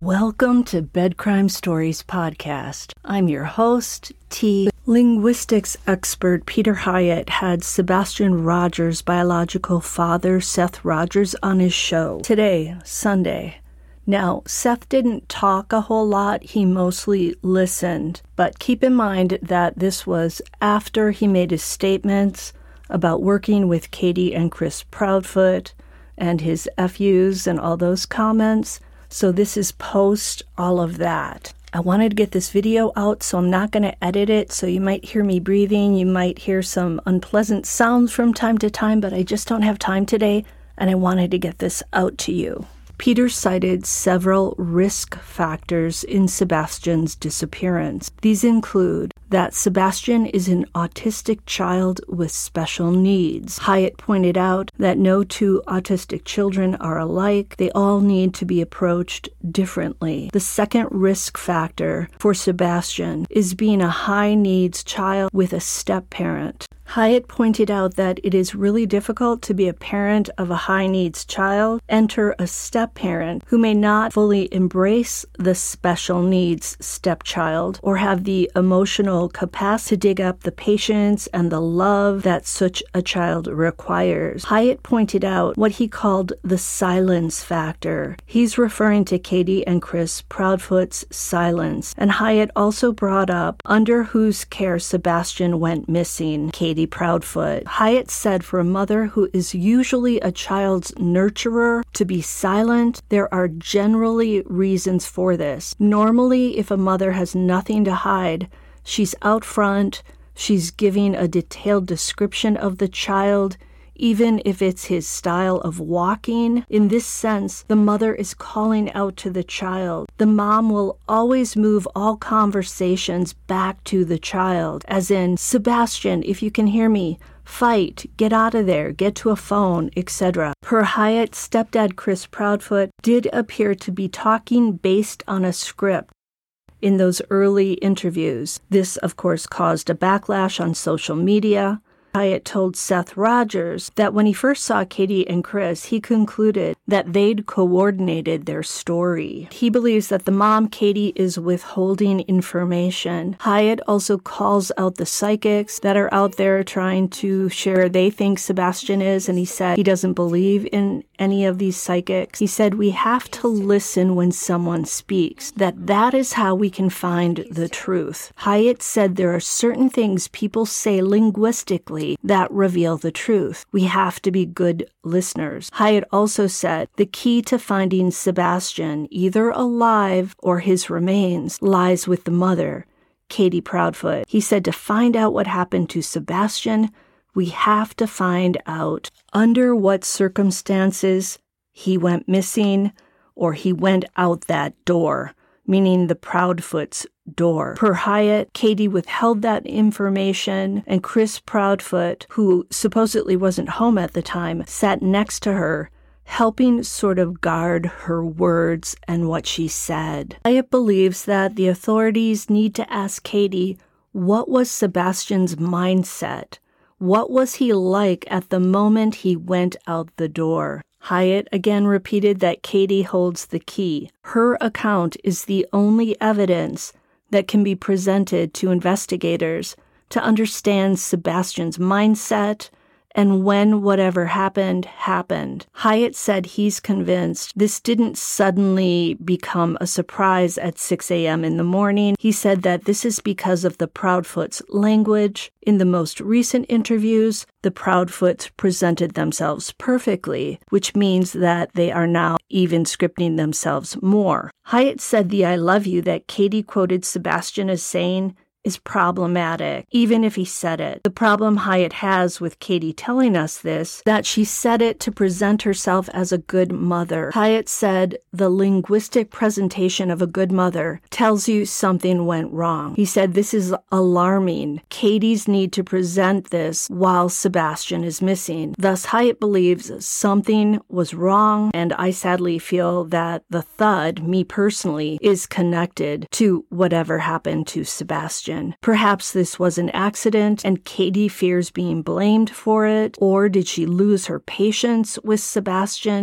Welcome to Bed Crime Stories podcast. I'm your host, T. Linguistics expert Peter Hyatt had Sebastian Rogers' biological father, Seth Rogers, on his show today, Sunday. Now, Seth didn't talk a whole lot, he mostly listened, but keep in mind that this was after he made his statements about working with Katie and Chris Proudfoot and his FUs and all those comments. So this is post all of that. I wanted to get this video out, so I'm not going to edit it, so you might hear me breathing, you might hear some unpleasant sounds from time to time, but I just don't have time today, and I wanted to get this out to you. Peter cited several risk factors in Sebastian's disappearance. These include that Sebastian is an autistic child with special needs. Hyatt pointed out that no two autistic children are alike. They all need to be approached differently. The second risk factor for Sebastian is being a high-needs child with a step-parent. Hyatt pointed out that it is really difficult to be a parent of a high-needs child, enter a step-parent who may not fully embrace the special needs stepchild or have the emotional capacity to dig up the patience and the love that such a child requires. Hyatt pointed out what he called the silence factor. He's referring to Katie and Chris Proudfoot's silence. And Hyatt also brought up under whose care Sebastian went missing, Katie Proudfoot. Hyatt said for a mother who is usually a child's nurturer to be silent, there are generally reasons for this. Normally, if a mother has nothing to hide, she's out front, she's giving a detailed description of the child, even if it's his style of walking. In this sense, the mother is calling out to the child. The mom will always move all conversations back to the child, as in, Sebastian, if you can hear me, fight, get out of there, get to a phone, etc. Per Hyatt, stepdad Chris Proudfoot did appear to be talking based on a script in those early interviews. This, of course, caused a backlash on social media. Hyatt told Seth Rogers that when he first saw Katie and Chris, he concluded that they'd coordinated their story. He believes that the mom, Katie, is withholding information. Hyatt also calls out the psychics that are out there trying to share they think Sebastian is, and he said he doesn't believe in any of these psychics. He said we have to listen when someone speaks, that is how we can find the truth. Hyatt said there are certain things people say linguistically that reveal the truth. We have to be good listeners. Hyatt also said the key to finding Sebastian, either alive or his remains, lies with the mother, Katie Proudfoot. He said to find out what happened to Sebastian, we have to find out under what circumstances he went missing or he went out that door, meaning the Proudfoot's door. Per Hyatt, Katie withheld that information, and Chris Proudfoot, who supposedly wasn't home at the time, sat next to her, helping sort of guard her words and what she said. Hyatt believes that the authorities need to ask Katie, what was Sebastian's mindset? What was he like at the moment he went out the door? Hyatt again repeated that Katie holds the key. Her account is the only evidence that can be presented to investigators to understand Sebastian's mindset and when whatever happened, happened. Hyatt said he's convinced this didn't suddenly become a surprise at 6 a.m. in the morning. He said that this is because of the Proudfoot's language. In the most recent interviews, the Proudfoots presented themselves perfectly, which means that they are now even scripting themselves more. Hyatt said the I love you that Katie quoted Sebastian as saying is problematic, even if he said it. The problem Hyatt has with Katie telling us this, that she said it to present herself as a good mother. Hyatt said the linguistic presentation of a good mother tells you something went wrong. He said this is alarming. Katie's need to present this while Sebastian is missing. Thus, Hyatt believes something was wrong, and I sadly feel that the thud, me personally, is connected to whatever happened to Sebastian. Perhaps this was an accident and Katie fears being blamed for it, or did she lose her patience with Sebastian?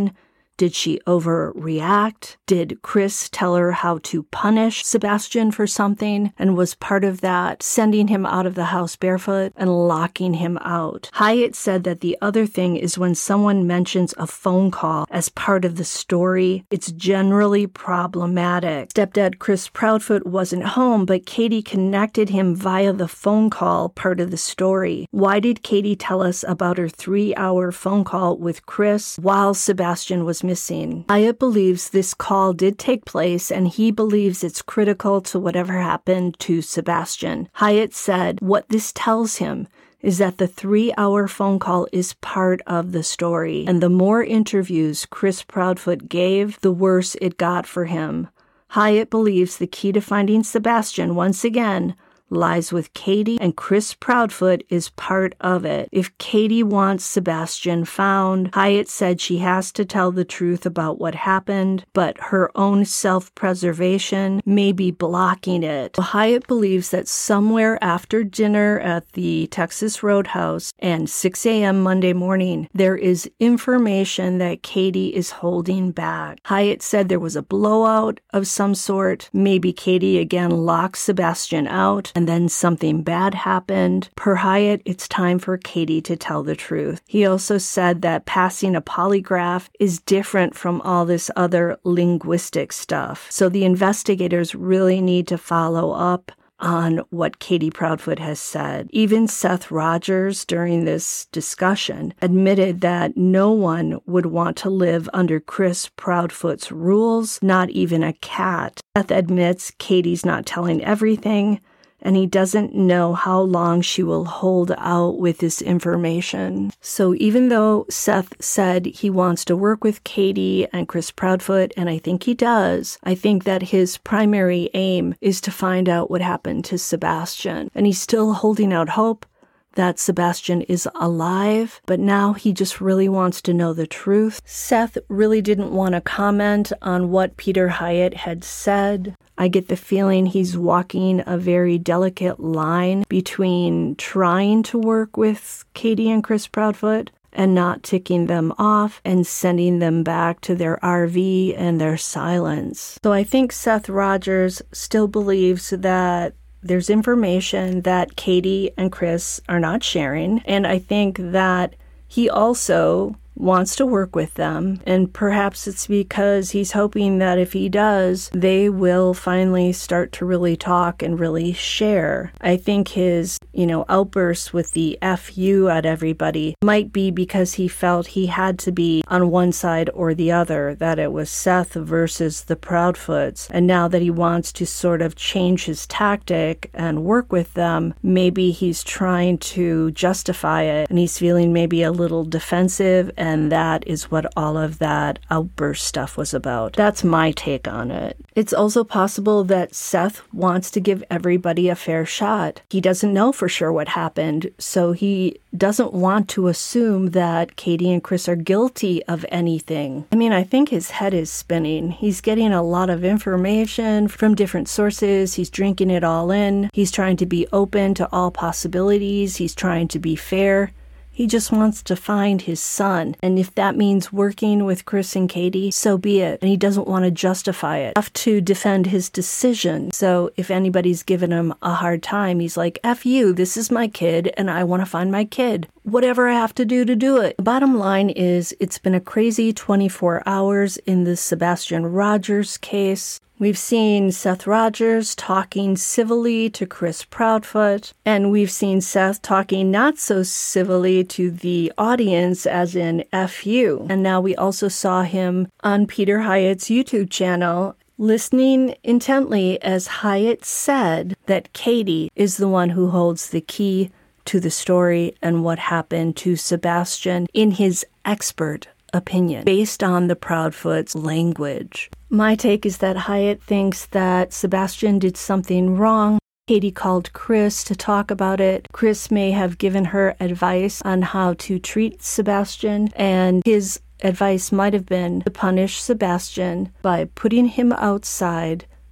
Did she overreact? Did Chris tell her how to punish Sebastian for something? And was part of that sending him out of the house barefoot and locking him out? Hyatt said that the other thing is when someone mentions a phone call as part of the story, it's generally problematic. Stepdad Chris Proudfoot wasn't home, but Katie connected him via the phone call part of the story. Why did Katie tell us about her 3-hour phone call with Chris while Sebastian was missing? Hyatt believes this call did take place, and he believes it's critical to whatever happened to Sebastian. Hyatt said what this tells him is that the 3-hour phone call is part of the story, and the more interviews Chris Proudfoot gave, the worse it got for him. Hyatt believes the key to finding Sebastian, once again, lies with Katie, and Chris Proudfoot is part of it. If Katie wants Sebastian found, Hyatt said she has to tell the truth about what happened, but her own self-preservation may be blocking it. Hyatt believes that somewhere after dinner at the Texas Roadhouse and 6 a.m. Monday morning, there is information that Katie is holding back. Hyatt said there was a blowout of some sort. Maybe Katie again locked Sebastian out, and then something bad happened. Per Hyatt, it's time for Katie to tell the truth. He also said that passing a polygraph is different from all this other linguistic stuff. So the investigators really need to follow up on what Katie Proudfoot has said. Even Seth Rogers, during this discussion, admitted that no one would want to live under Chris Proudfoot's rules, not even a cat. Seth admits Katie's not telling everything, and he doesn't know how long she will hold out with this information. So even though Seth said he wants to work with Katie and Chris Proudfoot, and I think he does, I think that his primary aim is to find out what happened to Sebastian. And he's still holding out hope that Sebastian is alive, but now he just really wants to know the truth. Seth really didn't want to comment on what Peter Hyatt had said. I get the feeling he's walking a very delicate line between trying to work with Katie and Chris Proudfoot and not ticking them off and sending them back to their RV and their silence. So I think Seth Rogers still believes that there's information that Katie and Chris are not sharing, and I think that he also wants to work with them, and perhaps it's because he's hoping that if he does, they will finally start to really talk and really share. I think his, outbursts with the F you at everybody might be because he felt he had to be on one side or the other, that it was Seth versus the Proudfoots, and now that he wants to sort of change his tactic and work with them, maybe he's trying to justify it, and he's feeling maybe a little defensive, and that is what all of that outburst stuff was about. That's my take on it. It's also possible that Seth wants to give everybody a fair shot. He doesn't know for sure what happened, so he doesn't want to assume that Katie and Chris are guilty of anything. I think his head is spinning. He's getting a lot of information from different sources. He's drinking it all in. He's trying to be open to all possibilities. He's trying to be fair. He just wants to find his son. And if that means working with Chris and Katie, so be it. And he doesn't want to justify it. Have to defend his decision. So if anybody's given him a hard time, he's like, F you, this is my kid, and I want to find my kid. Whatever I have to do it. The bottom line is, it's been a crazy 24 hours in the Sebastian Rogers case. We've seen Seth Rogers talking civilly to Chris Proudfoot, and we've seen Seth talking not so civilly to the audience, as in F you. And now we also saw him on Peter Hyatt's YouTube channel, listening intently as Hyatt said that Katie is the one who holds the key to the story and what happened to Sebastian in his expert opinion, based on the Proudfoot's language. My take is that Hyatt thinks that Sebastian did something wrong. Katie called Chris to talk about it. Chris may have given her advice on how to treat Sebastian, and his advice might have been to punish Sebastian by putting him outside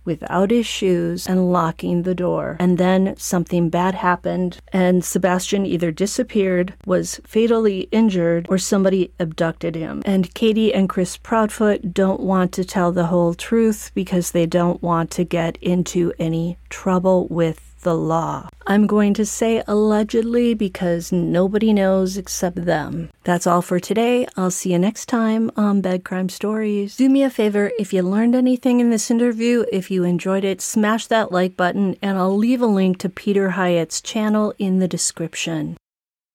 without his shoes and locking the door. And then something bad happened, and Sebastian either disappeared, was fatally injured, or somebody abducted him. And Katie and Chris Proudfoot don't want to tell the whole truth because they don't want to get into any trouble with the law. I'm going to say allegedly because nobody knows except them. That's all for today. I'll see you next time on Bed Crime Stories. Do me a favor, if you learned anything in this interview, if you enjoyed it, smash that like button, and I'll leave a link to Peter Hyatt's channel in the description.